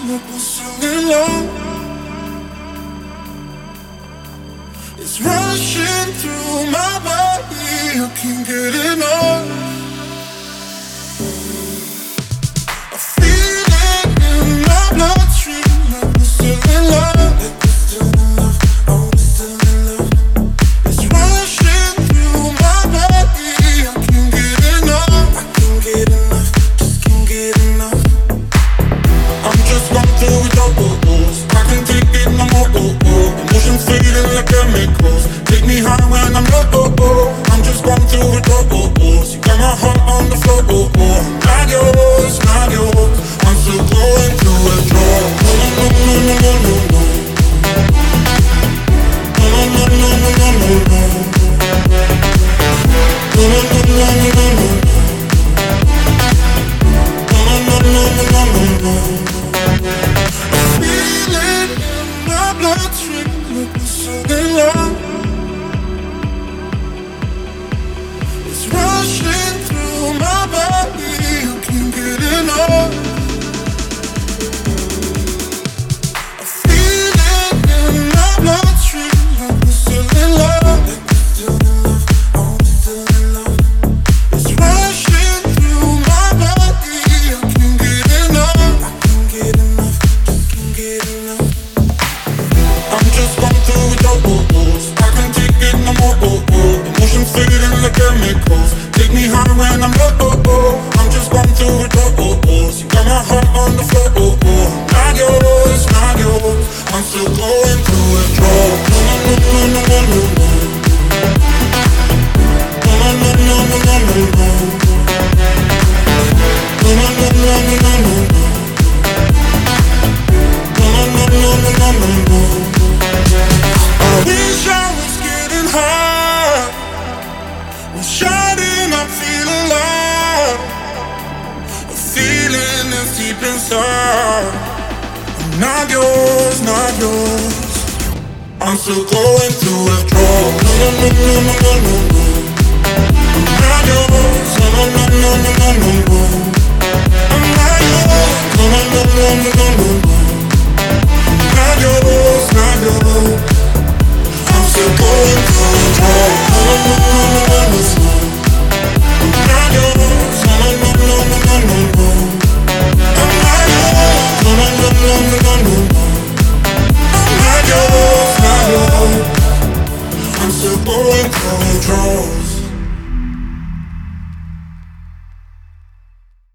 like we're still in love. It's rushing through my body, I can't get enough. I feel it in my bloodstream, like we're still in love. Like we're still in love, oh we're still in love. It's rushing through my body, I can't get enough. I can't get enough, just can't get enough. I'm just going through withdrawals, I can't take it no more. Emotions fading like chemicals, take me high when I'm low. I'm just going through withdrawals, you got my heart on the floor. Not yours, not yours, I'm still going through withdrawals. No, no, no, no, no, no, no. No, no, no, no, no, no, no, no. No, no, no, no, no, no, no. No, no, no, no, no, no, no. I feel it in my bloodstream, like we're still in love. It's rushing through my body, I can't get enough. I feel it in my bloodstream, like we're still in love. Like we're still in love, oh we're still in love. It's rushing through my body, I can't get enough. I can't get enough, just can't get enough. I'm just going through withdrawals, I can't take it no more. Emotions fading like chemicals, take me high when I'm low. I'm just going through withdrawals, you got my heart on the floor. Not yours, not yours, I'm still going through withdrawals. No, no, no, no, no, no, no. No, no, no, no, no, no, no, no. No, no, no, no, no, no, no, no. No, no, no, no, no, no, no. I wish I was getting high, was shining, I feel alive. A feeling is deep inside. I'm not yours, not yours, I'm still going through withdrawal. No, no, no, no, no, no, no. I'm not yours, no, no, no, no, no, no, no.